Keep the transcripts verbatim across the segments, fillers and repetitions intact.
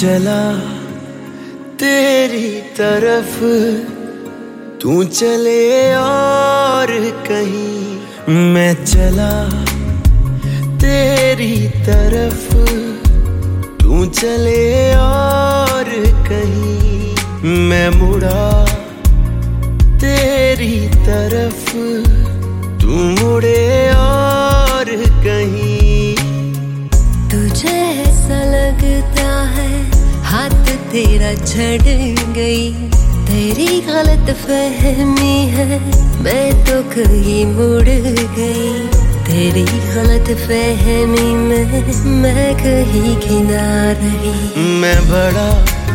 चला तेरी तरफ, तू चले और कहीं। मैं चला तेरी तरफ, तू चले और कहीं। मैं मुड़ा तेरी तरफ, तू मुड़े और कहीं। तुझे ऐसा लगता है हाथ तेरा छड़ गई, तेरी गलत फहमी है मैं तो कहीं मुड़ गई। तेरी गलत फहमी में मैं कहीं किना रही। मैं बढ़ा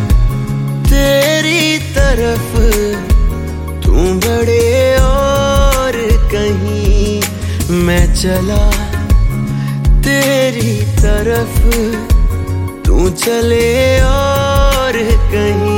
तेरी तरफ, तू बढ़े और कहीं। मैं चला तेरी तरफ, तू चले और कहीं।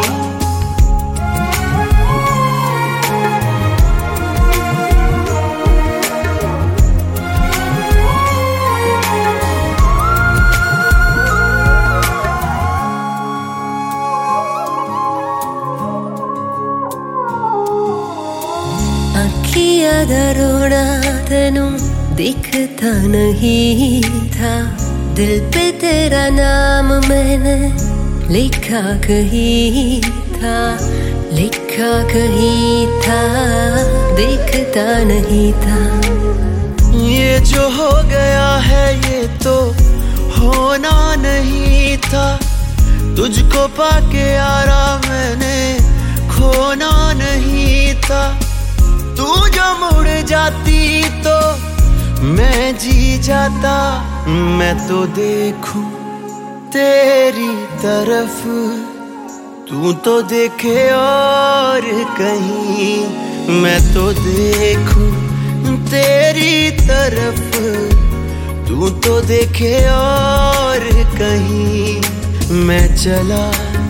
अखियां दा रोना तेनू दिखता नहीं था, दिल पे तेरा नाम मैंने लिखा कहीं था। लिखा कहीं था, दिखता नहीं था। ये जो हो गया है ये तो होना नहीं था। तुझको पाके यारा मैंने खोना नहीं था। तू जो मुड़ जाती तो मैं जी जाता। मैं तो देखूं तेरी तरफ, तू तो देखे और कहीं। मैं तो देखूं तेरी तरफ, तू तो देखे और कहीं। मैं चला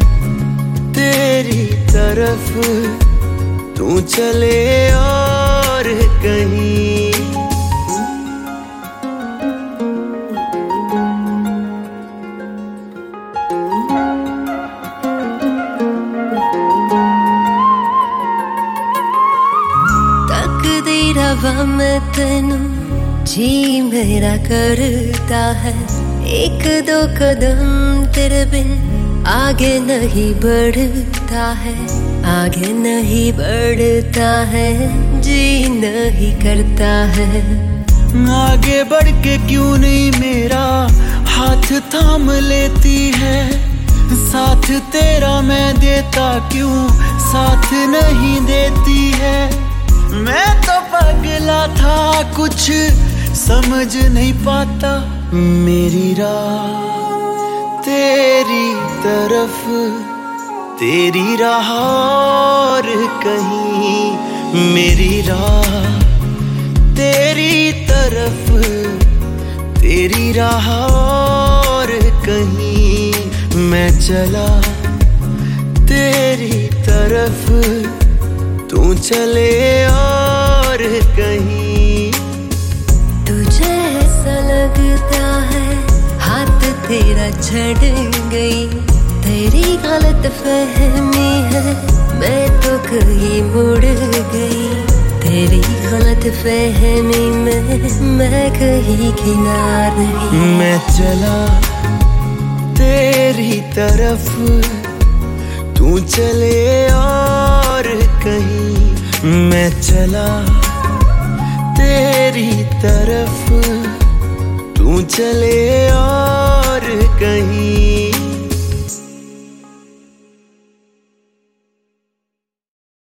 तेरी तरफ, तू चले और कहीं। तकदीरा मैं तेनू जी मेरा करता है। एक दो कदम तेरे बिन आगे नहीं बढ़ता है। आगे नहीं बढ़ता है, जी नहीं करता है। आगे बढ़ के क्यों नहीं मेरा हाथ थाम लेती है। साथ तेरा मैं देता क्यों साथ नहीं देती है। मैं तो पगला था कुछ समझ नहीं पाता। मेरी राह तेरी तरफ, तेरी राह और कहीं। मेरी राह तेरी तरफ, तेरी राह और कहीं। मैं चला तेरी तरफ, तू चले और कहीं। तुझे ऐसा लगता है हाथ तेरा छड़ गई, तेरी गलत फहमी है मैं तो कहीं मुड़ गई। तेरी गलत फहमी में मैं कहीं किना रही। मैं चला तेरी तरफ, तू चले और कहीं। मैं चला तेरी तरफ, तू चले और कहीं।